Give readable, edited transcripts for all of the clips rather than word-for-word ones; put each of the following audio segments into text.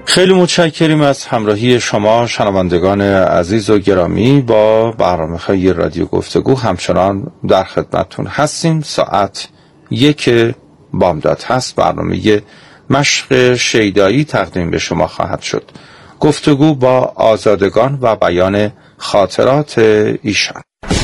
خیلی متشکریم از همراهی شما شنوندگان عزیز و گرامی. با برنامه‌های رادیو گفتگو همچنان در خدمتتون هستیم. ساعت 1 بامداد هست. برنامه مشق شیدایی تقدیم به شما خواهد شد. گفتگو با آزادگان و بیان خاطرات ایشان.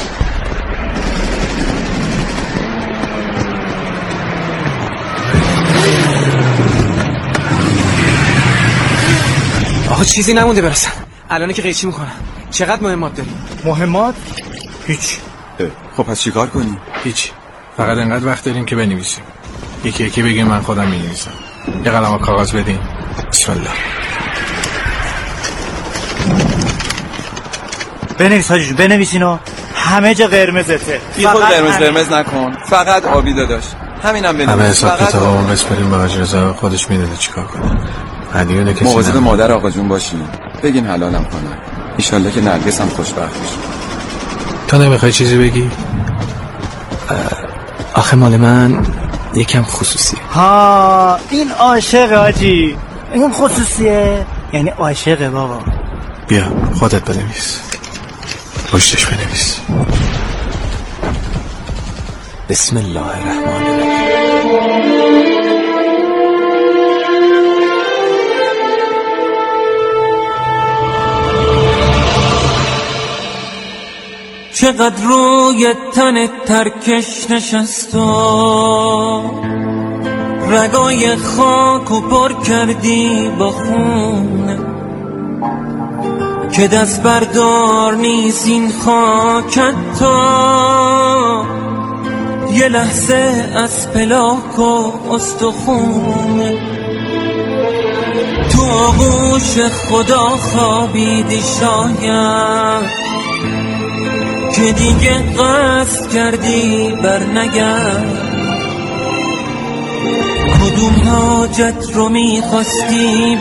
آقا چیزی نمونده برسن. الان که قیچی میکنم. چقدر مهمات داری؟ مهمات؟ هیچ. خب پس چیکار کنیم؟ هیچ. فقط انقدر وقت داریم که بنویسیم. یکی یکی بگیم من خودم می‌نویسم. یه قلم و کاغذ بدین. بسم الله. بنویس حاجی، بنویسینو. همه جا قرمزته. بی خود قرمز نکن. فقط آبی داداش. همینم بنویس. همه حساب کتابمون بسپریم به حاج رضا، خودش میدونه چیکار کنه. هدیه کسی مواظب مادر آقا جون باشین. بگین حلالم کنن. ان شاءالله که نرگس هم خوشبخت بشه. تو نمیخوای چیزی بگی؟ آخه مال من یکم خصوصیه. ها این عاشق حاجی. این خصوصیه یعنی عاشق بابا. بیا خودت بنویس. پشتش بنویس. بسم الله الرحمن الرحیم. چقدر روی تن ترکش نشست و رگای خاک و پر کردی با خون، که دست بردار نیست این خاکت تا یه لحظه از پلاک و استخون. تو آغوش خدا خوابیدی شاید که دیگه قصد کردی بر نگرد. کدوم حاجت رو میخواستی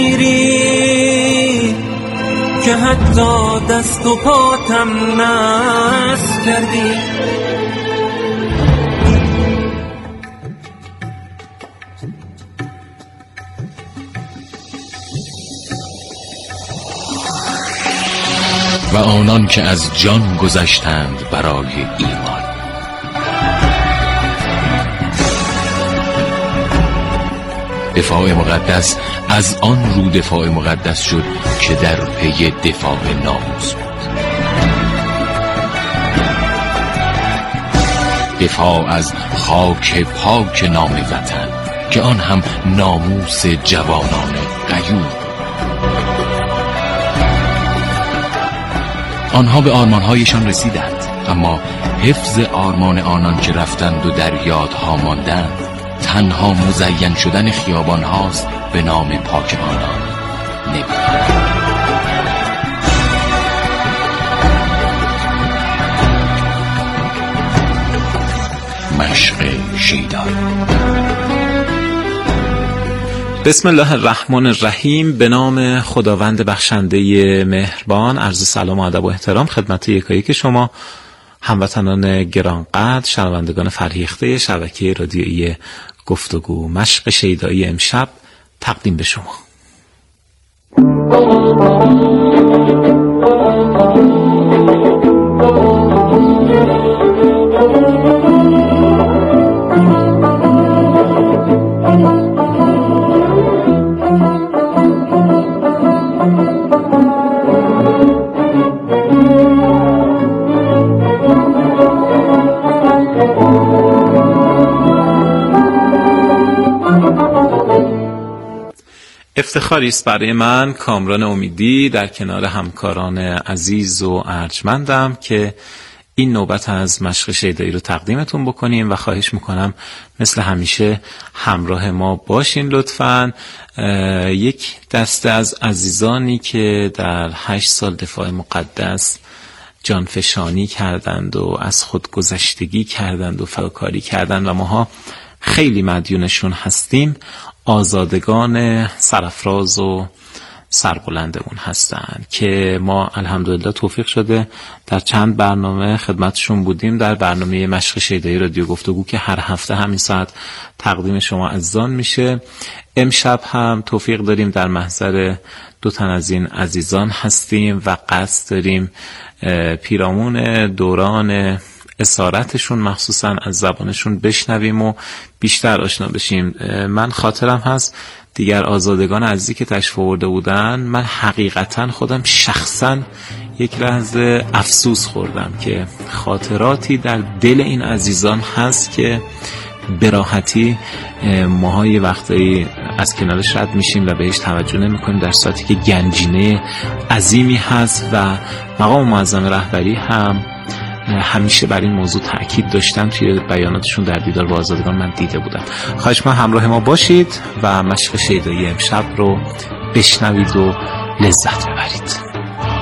بگیری که حتی دست و پاتم نست کردی. و آنان که از جان گذشتند برای ایمان، دفاع مقدس از آن رو دفاع مقدس شد که در پی دفاع ناموس بود. دفاع از خاک پاک نام وطن که آن هم ناموس جوانان غیور. آنها به آرمانهایشان رسیدند، اما حفظ آرمان آنان که رفتند و در یادها ماندند تنها مزین شدن خیابان هاست به نام پاک آنان. مشق شیدایی. بسم الله الرحمن الرحیم. به نام خداوند بخشنده مهربان. عرض سلام و ادب و احترام خدمت یکایک شما هموطنان گرانقدر، شنوندگان فرهیخته شبکه رادیویی گفتگو. مشق شیدایی امشب تقدیم به شما. افتخاری است برای من کامران امیدی در کنار همکاران عزیز و ارجمندم که این نوبت از مشق شیدایی رو تقدیمتون بکنیم و خواهش میکنم مثل همیشه همراه ما باشین لطفاً. یک دسته از عزیزانی که در 8 سال دفاع مقدس جانفشانی کردند و از خودگذشتگی کردند و فداکاری کردند و ماها خیلی مدیونشون هستیم، آزادگان سرافراز و سربلندمون هستن که ما الحمدلله توفیق شده در چند برنامه خدمتشون بودیم. در برنامه مشق شیدایی رادیو گفتگو که هر هفته همین ساعت تقدیم شما عزیزان میشه. امشب هم توفیق داریم در محضر 2 تن از این عزیزان هستیم و قصد داریم پیرامون دوران اسارتشون مخصوصا از زبانشون بشنویم و بیشتر آشنا بشیم. من خاطرم هست دیگر آزادگان عزیزی که تشریف آورده بودن، من حقیقتا خودم شخصا یک لحظه افسوس خوردم که خاطراتی در دل این عزیزان هست که به راحتی ماها یه وقتایی از کنارش رد میشیم و بهش توجه نمیکنیم، در صورتی که گنجینه عظیمی هست و مقام معظم رهبری هم همیشه بر این موضوع تأکید داشتن. توی بیاناتشون در دیدار با آزادگان من دیده بودم. خواهش من همراه ما باشید و مشق شیدایی امشب رو بشنوید و لذت ببرید.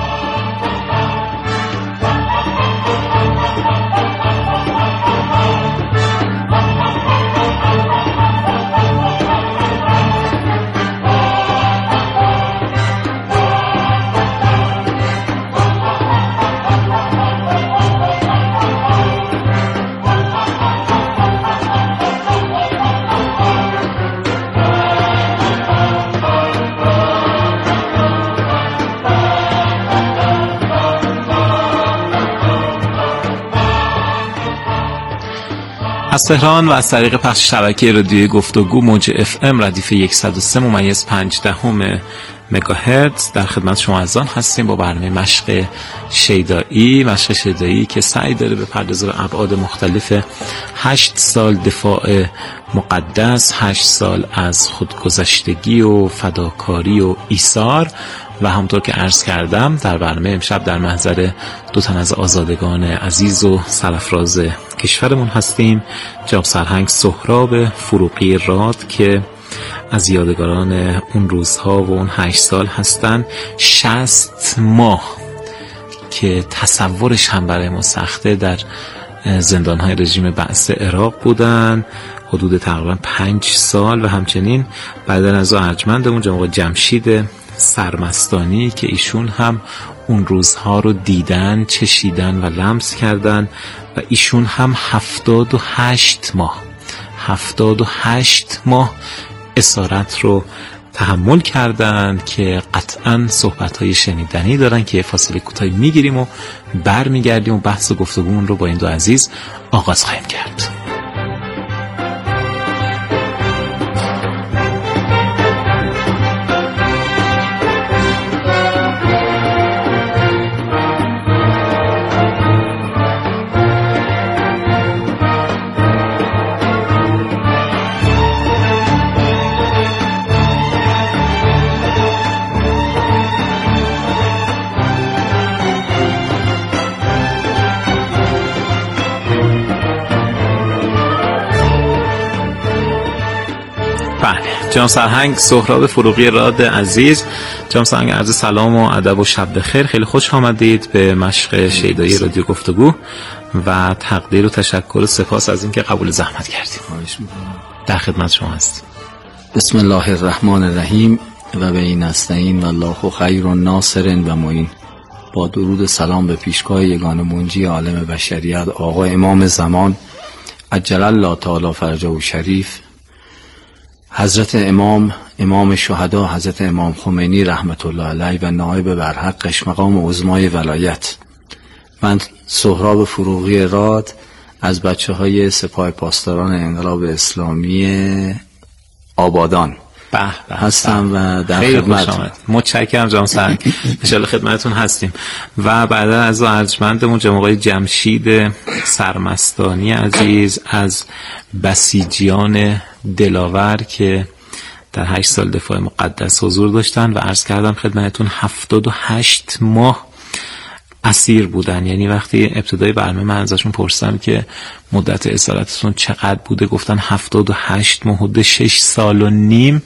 از تهران و از طریق پخش شبکه رادیوی گفتگو موج FM ردیف 103.5 مگاهرتز در خدمت شما عزیزان هستیم با برنامه مشق شیدایی که سعی داره به پردازه به ابعاد مختلف 8 سال دفاع مقدس، 8 سال از خودگذشتگی و فداکاری و ایثار و همونطور که عرض کردم در برنامه امشب در محضر 2 تن از آزادگان عزیز و سرافراز کشورمون هستیم. جناب سرهنگ سهراب فروغی راد که از یادگاران اون روزها و اون 8 سال هستن. 60 ماه که تصورش هم برای ما سخته در زندانهای رژیم بعث عراق بودن، حدود تقریبا 5 سال و همچنین بعدن از ارجمندمون جناب جمشید سرمستانی که ایشون هم اون روزها رو دیدن، چشیدن و لمس کردن و ایشون هم 78 ماه اسارت رو تحمل کردن که قطعا صحبت‌های شنیدنی دارن که فاصله کوتاهی میگیریم و برمیگردیم و بحث و گفتگومون رو با این 2 عزیز آغاز خواهیم کرد. جناب سرهنگ سهراب فروغی راد عزیز، جناب سرهنگ عرض سلام و ادب و شب بخیر. خیلی خوش آمدید به مشق شیدایی رادیو گفتگو و تقدیر و تشکر و سپاس از اینکه قبول زحمت کردید. در خدمت شما هستیم. بسم الله الرحمن الرحیم و به این نستعین و الله خیر ناصر و معین. با درود سلام به پیشگاه یگانه منجی عالم بشریت آقا امام زمان عجل الله تعالی فرجه شریف، حضرت امام شهدا حضرت امام خمینی رحمت الله علیه و نایب برحقش مقام عظمای ولایت. من سهراب فروغی راد از بچه‌های سپاه پاسداران انقلاب اسلامی آبادان هستم و در خدمت. متشکرم جناب سرهنگ، ان شاء الله خدمتتون هستیم. و بعد از ارجمندمون جناب آقای جمشید سرمستانی عزیز از بسیجیان دلاور که در 8 سال دفاع مقدس حضور داشتن و عرض کردم خدمتتون 78 ماه اسیر بودن. یعنی وقتی ابتدای برنامه من ازشون پرسیدم که مدت اسارتتون چقدر بوده، گفتن 78 ماه، حدود 6 سال و نیم.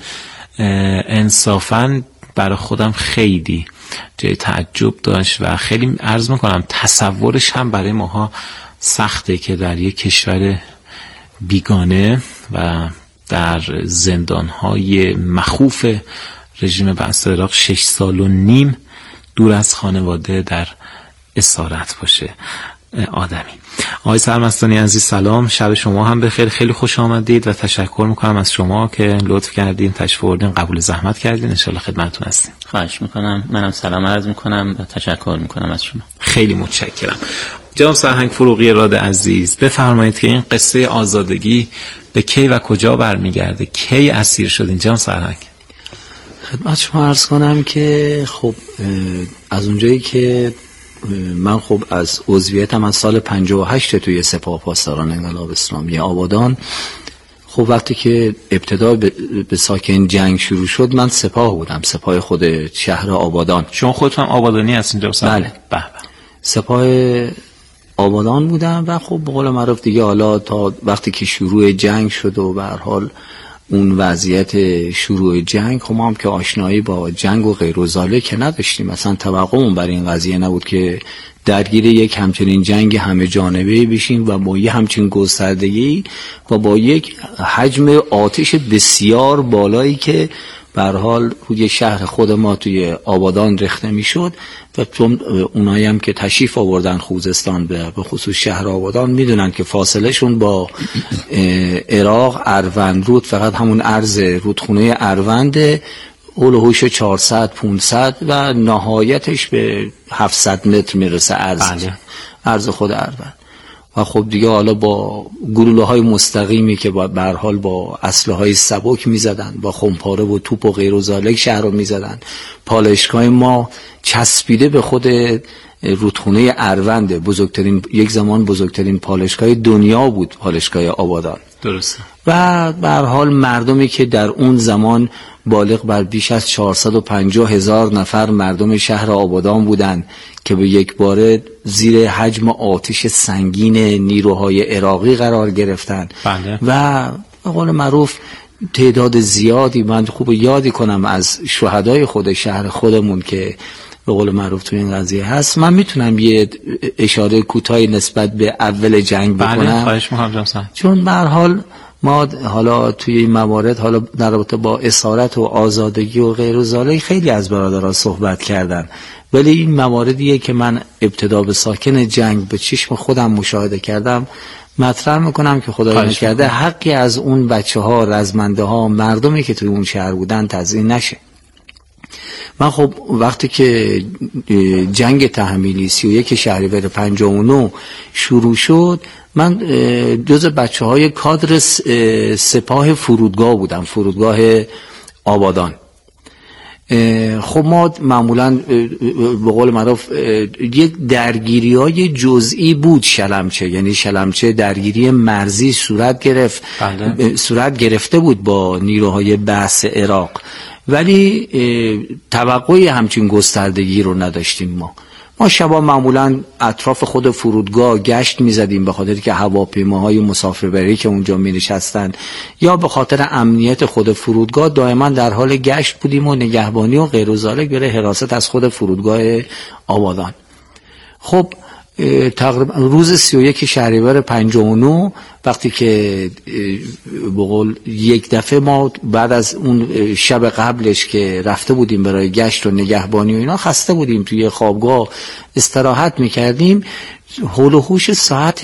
انصافاً برای خودم خیلی جای تعجب داشت و خیلی عرض میکنم تصورش هم برای ماها سخته که در یک کشور بیگانه و در زندانهای مخوف رژیم بعث عراق 6 سال و نیم دور از خانواده در اسارت باشه. آدمی. آقای سرمستانی عزیز سلام، شب شما هم بخیر، خیلی خوش آمدید و تشکر میکنم از شما که لطف کردین تشریف آوردین، قبول زحمت کردین. ان شاء الله خدمتتون هستیم. خواهش میکنم. منم سلام عرض میکنم و تشکر میکنم از شما. خیلی متشکرم. جناب سرهنگ فروغی راد عزیز، بفرمایید که این قصه آزادگی به کی و کجا برمیگرده؟ کی اسیر شدین جناب سرهنگ؟ خدمت شما عرض کنم که خب از اونجایی که من خب از عضویتم از سال 58 توی سپاه پاسداران انقلاب اسلامی آبادان، خب وقتی که ابتدا به ساکن جنگ شروع شد من سپاه بودم، سپاه خود شهر آبادان. شما خودتون آبادانی هستین جناب سرهنگ؟ بله. سپاه آبادان بودم و خب به قول معروف دیگه حالا تا وقتی که شروع جنگ شد و به هر حال اون وضعیت شروع جنگ، خب ما هم که آشنایی با جنگ و غیر و ذالک که نداشتیم، مثلا توقعمون برای این قضیه نبود که درگیر یک همچنین جنگ همه جانبه‌ای بشیم و با یه همچین گستردگی و با یک حجم آتش بسیار بالایی که به هر حال روی شهر خود ما توی آبادان ریخته میشد. و چون اونایی هم که تشریف آوردن خوزستان به خصوص شهر آبادان میدونن که فاصله شون با عراق اروند رود فقط همون عرض رودخونه اروند هولوش 400 500 و نهایتش به 700 متر میرسه عرض خود اروند. و خب دیگه حالا با گلوله‌های مستقیمی که به هر حال با اسلحه‌های سبک می‌زدن، با خمپاره و توپ و غیر و ذالک شهر رو می‌زدن. پالایشگاه ما چسبیده به خود رودخونه اروند، بزرگترین یک زمان بزرگترین پالایشگاه دنیا بود پالایشگاه آبادان. درسته. و به هر حال مردمی که در اون زمان بالغ بر بیش از 450,000 نفر مردم شهر آبادان بودند که به یک باره زیر حجم آتش سنگین نیروهای عراقی قرار گرفتند. بله. و به قول معروف تعداد زیادی، من خوب یادی کنم از شهدای خود شهر خودمون که به قول معروف تو این قضیه هست. من میتونم یه اشاره کوتاهی نسبت به اول جنگ بکنم؟ بله، خواهش می‌کنم. چون به هر حال ما حالا توی این موارد حالا در رابطه با اسارت و آزادگی و غیر و ذالک خیلی از برادران صحبت کردن، ولی این مواردیه که من ابتدا به ساکن جنگ به چشم خودم مشاهده کردم مطرح میکنم که خدای نکرده حقی از اون بچه‌ها، رزمنده ها، مردمی که توی اون شهر بودن تضییع نشه. من خب وقتی که جنگ تحمیلی 31 شهریور 59 شروع شد، من جز بچه‌های کادر سپاه فرودگاه بودم، فرودگاه آبادان. خب ما معمولا به قول معروف یک درگیری‌های جزئی بود شلمچه، یعنی شلمچه درگیری مرزی صورت گرفته بود با نیروهای بعث عراق، ولی توقعی همچین گستردگی رو نداشتیم. ما شبا معمولا اطراف خود فرودگاه گشت می‌زدیم به خاطر که هواپیماهای مسافربری که اونجا می‌نشستن یا به خاطر امنیت خود فرودگاه دائما در حال گشت بودیم و نگهبانی و غیر و ذالک برای حراست از خود فرودگاه آبادان. خب تقریبا روز 31 شهریور 59 وقتی که به قول یک دفعه ما بعد از اون شب قبلش که رفته بودیم برای گشت و نگهبانی و اینا خسته بودیم، توی خوابگاه استراحت میکردیم، هول و هوش ساعت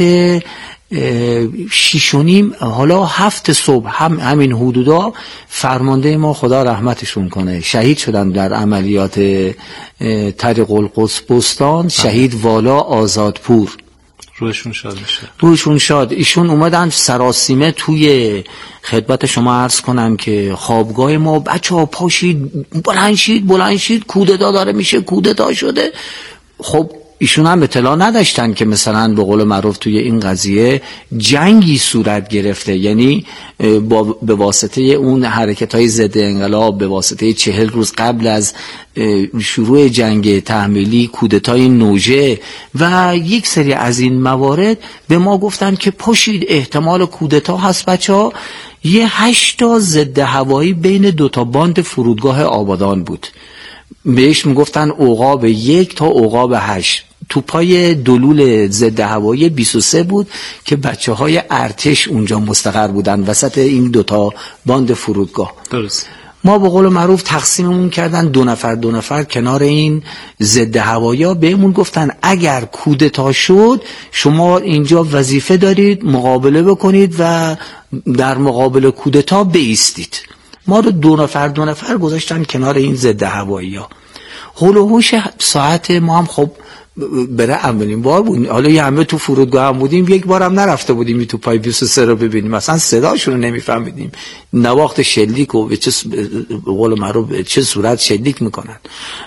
6:30 حالا 7 صبح همین حدودا فرمانده ما خدا رحمتشون کنه شهید شدن در عملیات طریق القدس بستان، شهید والا آزادپور. روشون شاد. ایشون اومدن سراسیمه توی خدمت شما عرض کنم که خوابگاه ما بچه‌ها پاشید بلند شید کودتا داره میشه، کودتا شده. خب ایشون هم اطلاع نداشتن که مثلا به قول معروف توی این قضیه جنگی صورت گرفته، یعنی به واسطه اون حرکت‌های ضد انقلاب، به واسطه 40 روز قبل از شروع جنگ تحمیلی کودتای نوژه و یک سری از این موارد به ما گفتن که پاشید احتمال کودتا هست بچه‌ها. یه 8 تا ضد هوایی بین 2 تا باند فرودگاه آبادان بود، بهش میگفتن عقاب 1 تا عقاب 8. توپای دلول ضد هوایی 23 بود که بچه‌های ارتش اونجا مستقر بودن وسط این 2 تا باند فرودگاه. درست. ما به قول معروف تقسیممون کردن 2 نفر کنار این ضد هوایی‌ها. بهمون گفتن اگر کودتا شد شما اینجا وظیفه دارید مقابله بکنید و در مقابل کودتا بایستید. ما رو 2 نفر گذاشتن کنار این ضد هوایی‌ها. هول و هوش ساعت ما هم خب برای اولین بار بود. حالا یه همه تو فرودگاه هم بودیم، یک بار هم نرفته بودیم تو پای 23 رو ببینیم، مثلا صداشون رو نمیفهمیدیم، نواخت شلیک و به چه قول معروف چه صورت شلیک میکنن.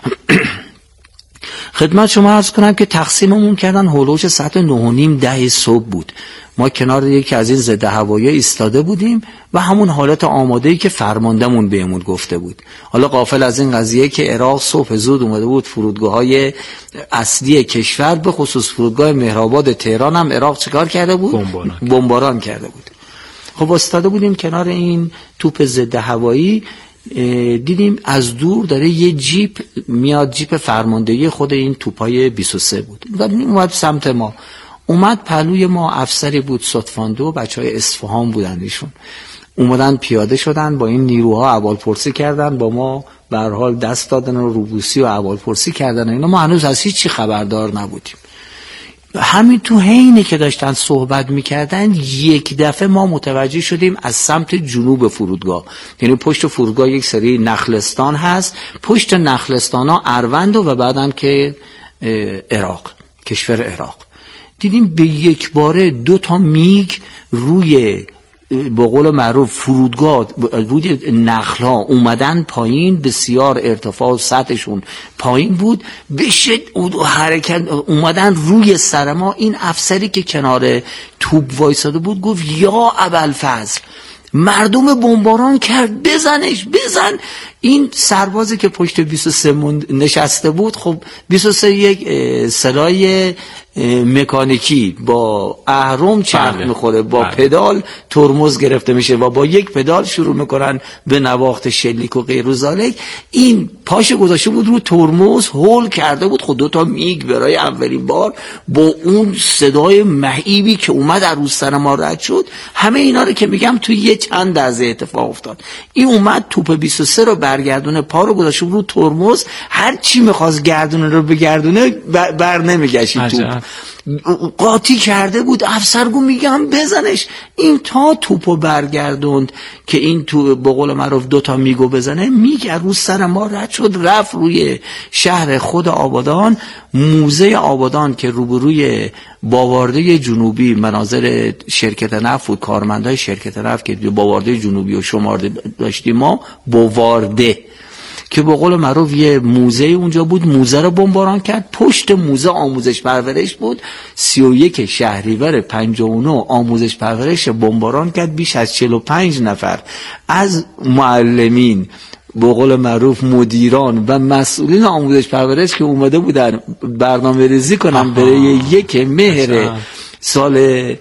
خدمت شما عرض کنم که تقسیممون کردن هولوش ساعت 9:30 صبح بود. ما کنار یکی از این ضد هوایی ایستاده بودیم و همون حالت آماده‌ای که فرماندهمون بهمون گفته بود. حالا غافل از این قضیه که عراق صبح زود اومده بود فرودگاه‌های اصلی کشور، به خصوص فرودگاه مهرآباد تهران هم عراق چیکار کرده بود؟ بمباران کرده بود. خب ایستاده بودیم کنار این توپ ضد هوایی، دیدیم از دور داره یه جیپ میاد، جیپ فرماندهی خود این توپای 23 بود و اومد سمت ما. اومد پهلوی ما افسری بود صدفاندو، بچهای اصفهان بودن ایشون. اومدن پیاده شدن با این نیروها احوالپرسی کردن، با ما به هر حال دست دادن و روبوسی و احوالپرسی کردن. اینا ما هنوز از هیچ چی خبردار نبودیم. همین تو حینی که داشتن صحبت میکردن یک دفعه ما متوجه شدیم از سمت جنوب فرودگاه، یعنی پشت فرودگاه یک سری نخلستان هست، پشت نخلستان ها اروند و بعدن که عراق، کشور عراق، دیدیم به یک باره 2 میگ روی به قول معروف فرودگاه روی نخل‌ها اومدن پایین، بسیار ارتفاع سطحشون پایین بود، بشه حرکت اومدن روی سر ما. این افسری که کنار توپ وایساده بود گفت یا ابوالفضل مردم بمباران کرد، بزنش بزن. این سربازی که پشت 23 نشسته بود، خب 23 یک سرای مکانیکی با اهرم چرخ میخوره، با پدال ترمز گرفته میشه و با یک پدال شروع میکنن به نواخت شلیک و غیر ذالک. این پاش گذاشته بود رو ترمز، هول کرده بود. خود 2 میگ برای اولین بار با اون صدای مهیبی که اومد از رو سر ما رد شد. همه اینا رو که میگم توی یه چند لحظه اتفاق افتاد. این اومد توپ 23 رو برگردونه، پا رو گذاشته رو ترمز، هر چی میخواست گردونه رو بگردونه بر نمیگشید، توپ قاطی کرده بود. افسرگو میگم بزنش. این تا توپو برگردوند که این تو به قول معروف 2 میگو بزنه، میگه رو سر ما رد شد، رفت روی شهر خود آبادان، موزه آبادان که روبروی باوارده جنوبی مناظر شرکت نفت بود، کارمندای شرکت نفت که باوارده جنوبی و شمارده داشتیم ما، باوارده که به قول معروف یه موزه اونجا بود، موزه رو بمباران کرد. پشت موزه آموزش پرورش بود. 31 شهریور 59 آموزش پرورش بمباران کرد. بیش از 45 نفر از معلمین، به قول معروف مدیران و مسئولین آموزش پرورش که اومده بودن برنامه ریزی کنن برای 1 مهر سال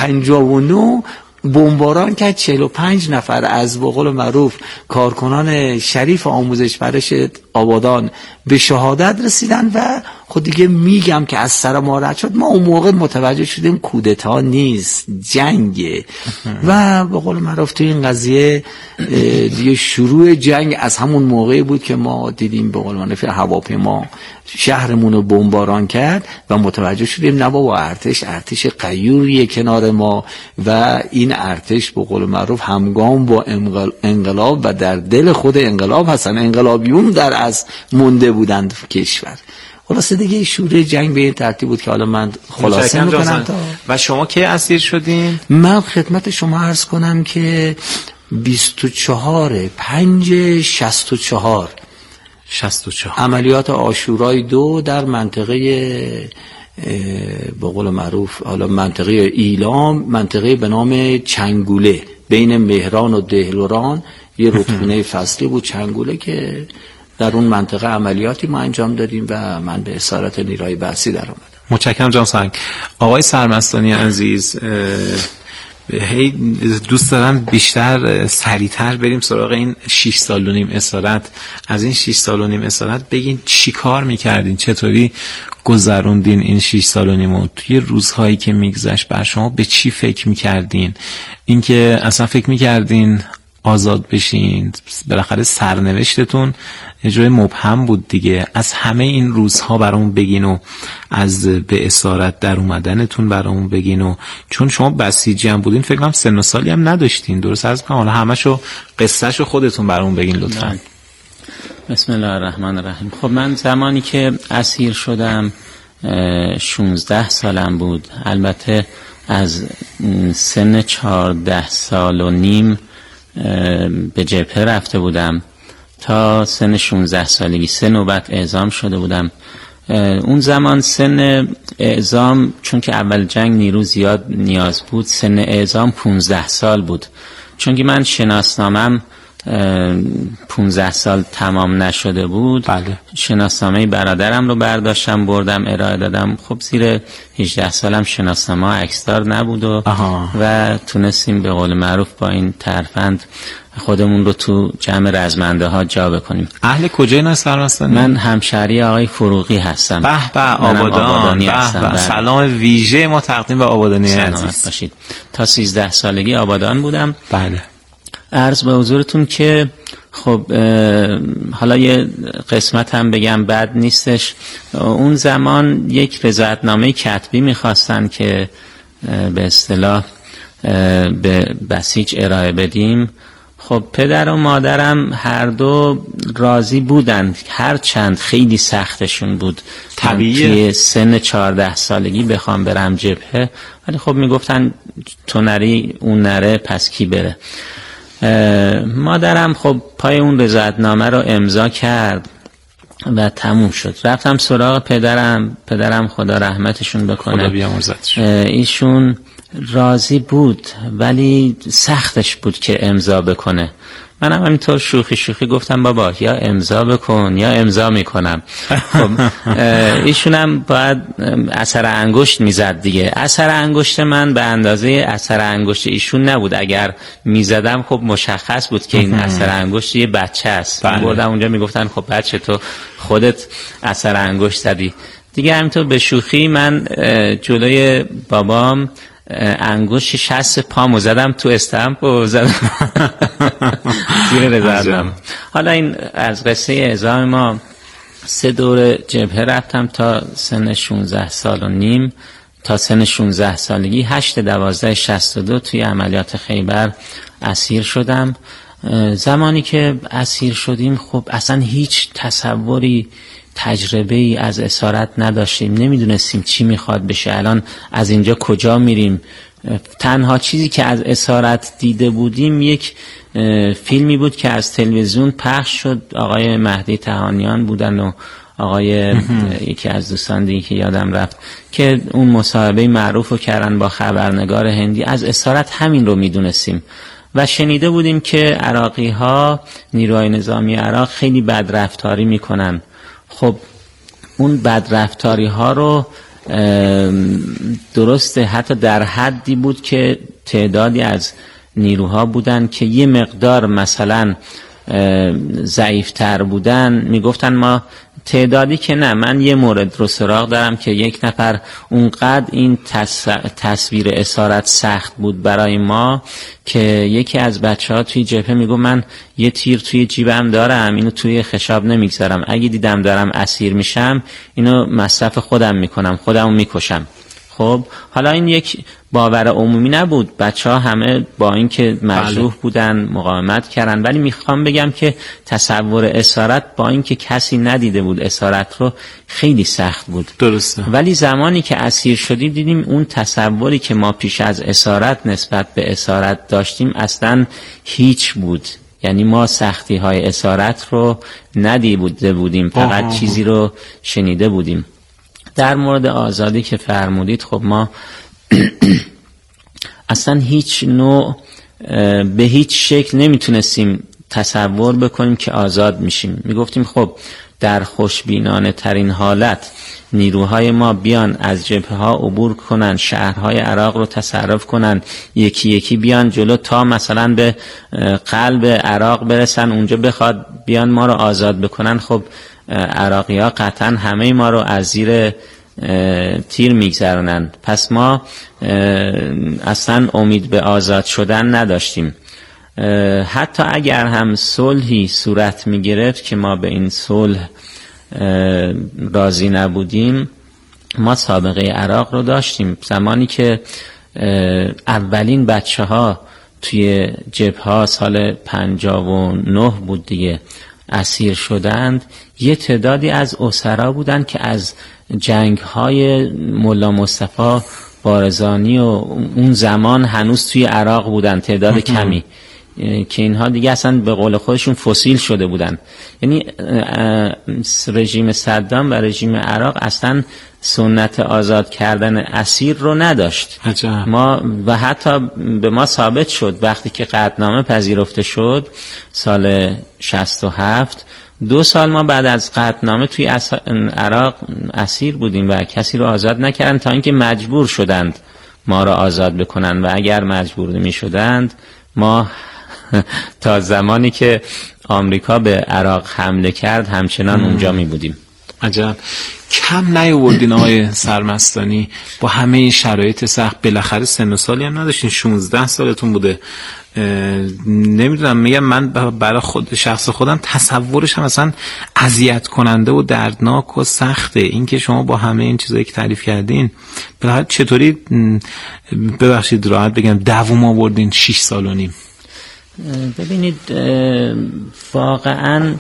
59 بمباران کرد. 45 نفر از به قول معروف کارکنان شریف آموزش پرورش آبادان به شهادت رسیدن و خود دیگه میگم که از سر ما رد شد. ما اون موقع متوجه شدیم کودتا نیست، جنگه و به قول معروف تو این قضیه دیگه شروع جنگ از همون موقعی بود که ما دیدیم به قول معروف هواپیما شهرمون رو بمباران کرد و متوجه شدیم نه بابا، ارتش غیوریه کنار ما و این ارتش به قول معروف همگام با انقلاب و در دل خود انقلاب هستن، انقلابیون در از مونده بودند کشور. خلاصه دیگه شروع جنگ به این ترتیب بود که حالا من خلاصه میکنم. و شما کی اسیر شدین؟ من خدمت شما عرض کنم که 24/5/64 عملیات عاشورای 2 در منطقه به قول معروف حالا منطقه ایلام، منطقه به نام چنگوله بین مهران و دهلوران، یه رودخونه فصلی بود چنگوله که در اون منطقه عملیاتی ما انجام دادیم و من به اسارت نیروی بحثی در آمدم. متشکرم جناب سرهنگ. آقای سرمستانی عزیز، هی دوست دارم بیشتر سریعتر بریم سراغ این 6 سال و نیم اسارت. از این 6 سال و نیم اسارت بگین چی کار میکردین، چطوری گذروندین این 6 سال و نیم و توی روزهایی که میگذشت بر شما به چی فکر میکردین؟ اینکه اصلا فکر میکردین آزاد بشین؟ بالاخره سرنوشتتون یه جای مبهم بود دیگه. از همه این روزها برامون بگین و از به اسارت در اومدنتون برامون بگین. و چون شما بسیجی هم بودین فکر کنم سن و سالی هم نداشتین، درست عرض کنم؟ حالا همشو قصهشو خودتون برامون بگین لطفاً. بسم الله الرحمن الرحیم. خب من زمانی که اسیر شدم 16 سالم بود. البته از سن 14 سال و نیم به جبهه رفته بودم تا سن 16 سالگی 3 نوبت اعزام شده بودم. اون زمان سن اعزام چون که اول جنگ نیرو زیاد نیاز بود، سن اعزام 15 سال بود. چون که من شناسنامم 15 سال تمام نشده بود، بله. شناسنامه برادرم رو برداشتم بردم ارائه دادم. خب زیر 18 سالم شناسنامه عکسدار نبود و تونستیم به قول معروف با این ترفند خودمون رو تو جمع رزمنده ها جا بکنیم. اهل کجای نصر هستن؟ من همشهری آقای فروغی هستم. به به، آبادانی هستم. سلام ویژه ما تقدیم به آبادانی عزیز باشید. تا 13 سالگی آبادان بودم. بله. عرض به حضورتون که خب حالا یه قسمت هم بگم بد نیستش. اون زمان یک رضایتنامه کتبی میخواستن که به اصطلاح به بسیج ارائه بدیم. خب پدر و مادرم هر دو راضی بودند، هر چند خیلی سختشون بود طبیعیه سن 14 سالگی بخوام برم جبهه، ولی خب میگفتن تو نری اون نره پس کی بره. مادرم خب پای اون رضایتنامه رو امضا کرد و تموم شد. رفتم سراغ پدرم خدا رحمتشون بکنه، خدا بیامرزتش. ایشون راضی بود ولی سختش بود که امضا بکنه. منم همینطور شوخی گفتم بابا یا امضا بکن یا امضا میکنم. خب ایشونم باید اثر انگشت میزد دیگه. اثر انگشت من به اندازه اثر انگشت ایشون نبود. اگر میزدم خب مشخص بود که این اثر انگشت یه بچه است. بردم اونجا میگفتن خب بچه تو خودت اثر انگشت زدی دیگه. همینطور به شوخی من جلوی بابام انگشت 60 پامو زدم تو استمپ و زدم زیر رضایتنامه. حالا این از قصه اعزام ما. 3 دور جبهه رفتم تا سن 16 سال و نیم، تا سن 16 سالگی 8/12/62 توی عملیات خیبر اسیر شدم. زمانی که اسیر شدیم خب اصلا هیچ تصوری تجربه ای از اسارت نداشتیم، نمیدونستیم چی میخواد بشه، الان از اینجا کجا میریم. تنها چیزی که از اسارت دیده بودیم یک فیلمی بود که از تلویزیون پخش شد، آقای مهدی تهانیان بودن و آقای یکی از دوستان دیگه که یادم رفت که اون مصاحبه معروف رو کردن با خبرنگار هندی. از اسارت همین رو میدونستیم و شنیده بودیم که عراقی ها، نیروهای نظامی عراق خیلی بدرفتاری میکنن. خب اون بدرفتاری ها رو درسته حتی در حدی بود که تعدادی از نیروها بودن که یه مقدار مثلا ضعیفتر بودن، میگفتن ما تعدادی که نه، من یه مورد رو سراغ دارم که یک نفر اونقدر این تصویر اسارت سخت بود برای ما که یکی از بچه‌ها توی جبهه میگه من یه تیر توی جیبم دارم، اینو توی خشاب نمیگذارم، اگه دیدم دارم اسیر میشم اینو مصرف خودم میکنم، خودمو میکشم. خب حالا این یک باور عمومی نبود، بچه‌ها همه با اینکه مجروح بودن مقاومت کردن، ولی میخوام بگم که تصور اسارت با اینکه کسی ندیده بود اسارت رو خیلی سخت بود. درسته. ولی زمانی که اسیر شدیم دیدیم اون تصوری که ما پیش از اسارت نسبت به اسارت داشتیم اصلا هیچ بود. یعنی ما سختی های اسارت رو ندیده بودیم، فقط چیزی رو شنیده بودیم. در مورد آزادی که فرمودید، خب ما اصلا هیچ نوع به هیچ شکل نمیتونستیم تصور بکنیم که آزاد میشیم. میگفتیم خب در خوشبینانه ترین حالت نیروهای ما بیان از جبهه ها عبور کنن، شهرهای عراق رو تصرف کنن، یکی یکی بیان جلو تا مثلا به قلب عراق برسن، اونجا بخواد بیان ما رو آزاد بکنن. خب عراقی ها قطعا همه ما رو از زیر تیر میگذرونن، پس ما اصلا امید به آزاد شدن نداشتیم. حتی اگر هم صلحی صورت می گرفت که ما به این صلح راضی نبودیم، ما سابقه عراق رو داشتیم. زمانی که اولین بچه ها توی جبهه سال 59 بود دیگه اسیر شدند، یه تعدادی از اسرا بودن که از جنگ های مولا مصطفی بارزانی و اون زمان هنوز توی عراق بودن، تعداد کمی که اینها دیگه اصلا به قول خودشون فسیل شده بودن. یعنی رژیم صدام و رژیم عراق اصلا سنت آزاد کردن اسیر رو نداشت. ما و حتی به ما ثابت شد وقتی که قطعنامه پذیرفته شد سال 67، 2 سال ما بعد از قطعنامه توی عراق اسیر بودیم و کسی رو آزاد نکردن تا اینکه مجبور شدند ما رو آزاد بکنن. و اگر مجبور می شدند ما تا زمانی که آمریکا به عراق حمله کرد همچنان اونجا می بودیم. عجب. کم نیاوردین آقای سرمستانی با همه این شرایط سخت؟ بالاخره سن و سالی هم نداشتین، 16 سالتون بوده. نمیدونم، میگم من برای شخص خودم تصورش هم اصلا اذیت کننده و دردناک و سخته. این که شما با همه این چیزایی که تعریف کردین بالاخره چطوری، ببخشید راحت بگم، دووم آوردین 6 سال و نیم؟ ببینید واقعا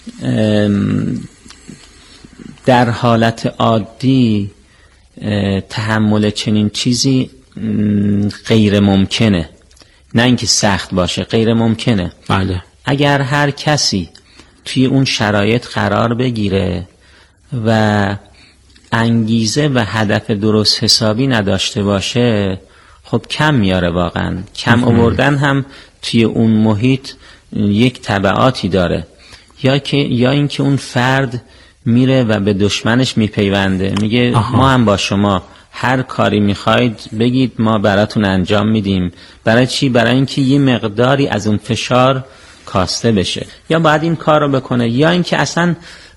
در حالت عادی تحمل چنین چیزی غیر ممکنه، نه اینکه سخت باشه، غیر ممکنه. بله. اگر هر کسی توی اون شرایط قرار بگیره و انگیزه و هدف درست حسابی نداشته باشه، خب کم میاره. واقعا کم آوردن هم توی اون محیط یک تبعاتی داره، یا اینکه اون فرد میره و به دشمنش میپیونده، میگه ما هم با شما هر کاری میخواید بگید ما براتون انجام میدیم. برای چی؟ برای اینکه یه مقداری از اون فشار کاسته بشه. یا باید این کار رو بکنه، یا اینکه اصلا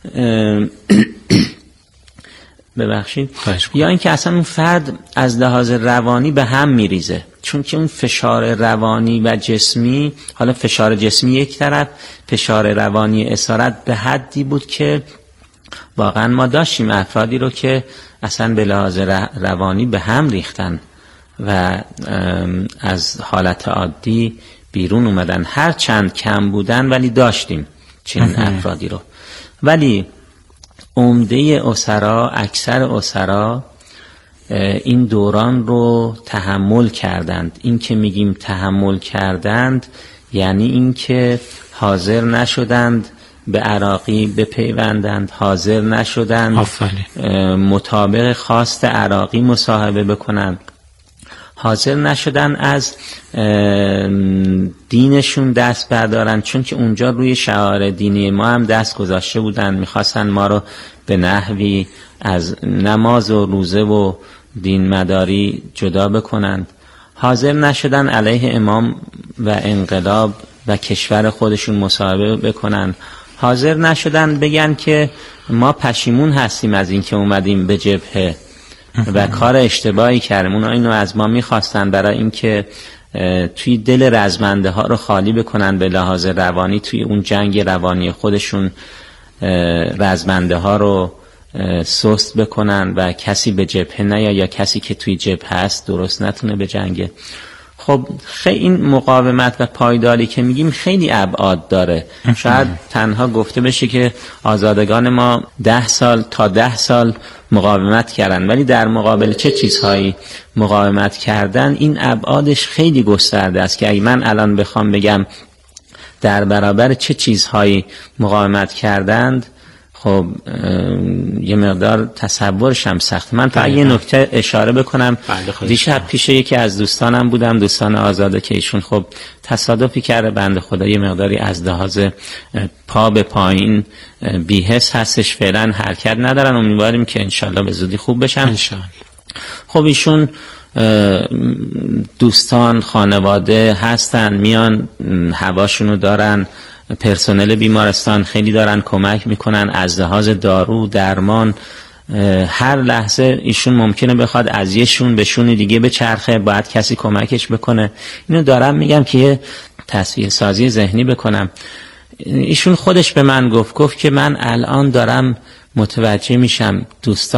ببخشید، یا اینکه اصلا اون فرد از لحاظ روانی به هم میریزه، چون که اون فشار روانی و جسمی، حالا فشار جسمی یک طرف، فشار روانی اسارت به حدی بود که واقعا ما داشتیم افرادی رو که اصلا به لحاظ روانی به هم ریختن و از حالت عادی بیرون اومدن. هر چند کم بودن ولی داشتیم چنین افرادی رو. ولی عمده اسرا، اکثر اسرا این دوران رو تحمل کردند. این که میگیم تحمل کردند یعنی این که حاضر نشدند به عراقی بپیوندند، حاضر نشدند مطابق خواست عراقی مصاحبه بکنند، حاضر نشدن از دینشون دست بردارن، چون که اونجا روی شعائر دینی ما هم دست گذاشته بودن، میخواستن ما رو به نحوی از نماز و روزه و دین مداری جدا بکنند. حاضر نشدن علیه امام و انقلاب و کشور خودشون مصاحبه بکنن. حاضر نشدن بگن که ما پشیمون هستیم از این که اومدیم به جبهه و کار اشتباهی کردیم. اونا اینو از ما میخواستن برای اینکه توی دل رزمنده ها رو خالی بکنن به لحاظ روانی، توی اون جنگ روانی خودشون رزمنده ها رو سست بکنن و کسی به جبهه نه یا کسی که توی جبهه هست درست نتونه به جنگه. خب خیلی این مقاومت و پایداری که میگیم خیلی ابعاد داره. شاید تنها گفته بشه که آزادگان ما 10 سال تا 10 سال مقاومت کردن، ولی در مقابل چه چیزهایی مقاومت کردن این ابعادش خیلی گسترده است که اگه من الان بخوام بگم در برابر چه چیزهایی مقاومت کردند، خب یه مقدار تصورش هم سخت. من فقط یه نکته اشاره بکنم. دیشب پیش یکی از دوستانم بودم، دوستان آزاده، که ایشون خب تصادفی کرده، بنده خدا یه مقداری از لحاظ پا به پایین بی‌حس هستش، فعلا حرکت ندارن، امیدواریم که انشالله به زودی خوب بشن انشالله. خب ایشون دوستان خانواده هستن، میان هواشونو دارن، پرسنل بیمارستان خیلی دارن کمک میکنن از لحاظ دارو درمان. هر لحظه ایشون ممکنه بخواد از یه شون به شون دیگه بچرخه، باید کسی کمکش بکنه. اینو دارم میگم که تصفیه سازی ذهنی بکنم. ایشون خودش به من گفت که من الان دارم متوجه میشم دوستان